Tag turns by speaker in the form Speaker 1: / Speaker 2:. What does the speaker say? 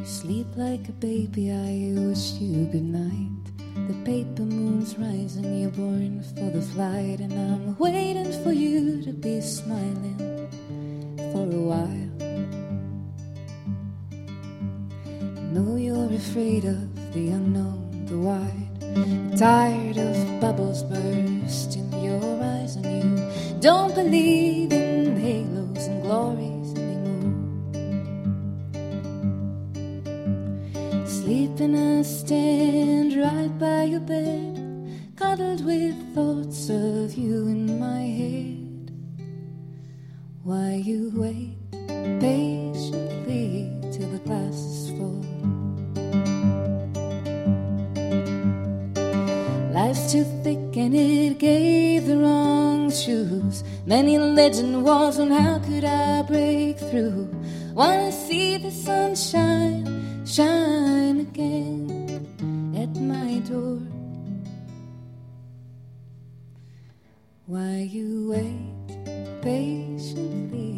Speaker 1: Sleep like a baby, I wish you good night. The paper moon's rising, you're born for the flight, and I'm waiting for you to be smiling for a while. Know you're afraid of the unknown, the wide, tired of bubbles burst in your eyes, and you don't believe in halos and glories anymore. Sleeping, I stand right by your bed, cuddled with thoughts of you in my head. Why you wait patiently till the glass is full. Life's too thick and it gave the wrong shoes. Many legend was on how could I break through. Wanna see the sunshine shine again at my door. Why you wait patiently